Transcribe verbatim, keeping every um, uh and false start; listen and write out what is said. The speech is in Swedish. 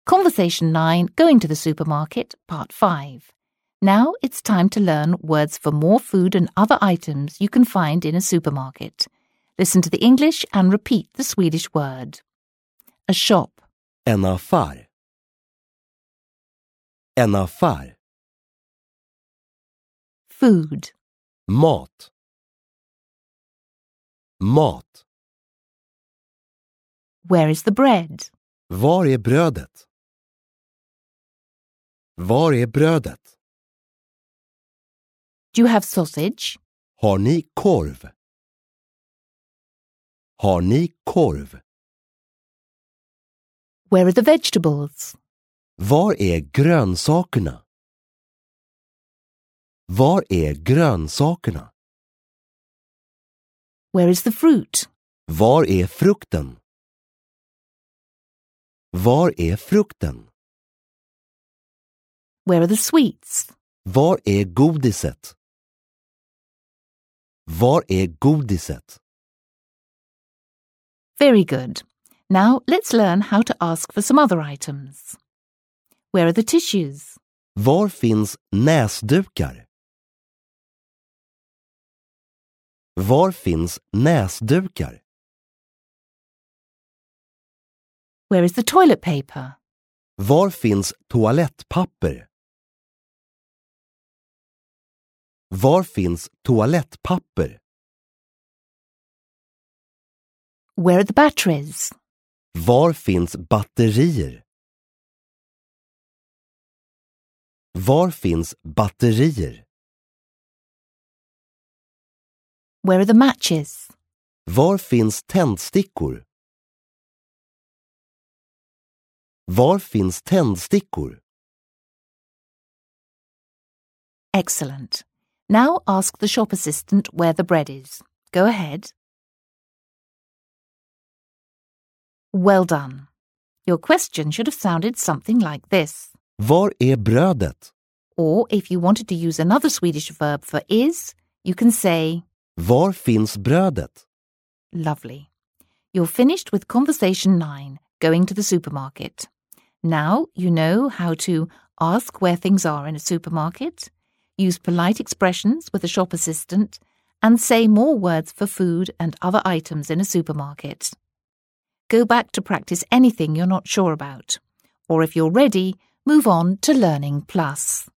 Conversation nine, Going to the Supermarket, Part five. Now it's time to learn words for more food and other items you can find in a supermarket. Listen to the English and repeat the Swedish word. A shop. En affär. En affär. Food. Mat. Mat. Where is the bread? Var är brödet? Var är brödet? Do you have sausage? Har ni korv? Har ni korv? Where are the vegetables? Var är grönsakerna? Var är grönsakerna? Where is the fruit? Var är frukten? Var är frukten? Where are the sweets? Var är godiset? Var är godiset? Very good. Now let's learn how to ask for some other items. Where are the tissues? Var finns näsdukar? Var finns näsdukar? Where is the toilet paper? Var finns toalettpapper? Var finns toalettpapper? Where are the batteries? Var finns batterier? Var finns batterier? Where are the matches? Var finns tändstickor? Var finns tändstickor? Excellent. Now ask the shop assistant where the bread is. Go ahead. Well done. Your question should have sounded something like this. Var är brödet? Or if you wanted to use another Swedish verb for is, you can say, Var finns brödet? Lovely. You're finished with Conversation nine, Going to the Supermarket. Now you know how to ask where things are in a supermarket, use polite expressions with a shop assistant, and say more words for food and other items in a supermarket. Go back to practice anything you're not sure about. Or if you're ready, move on to Learning Plus.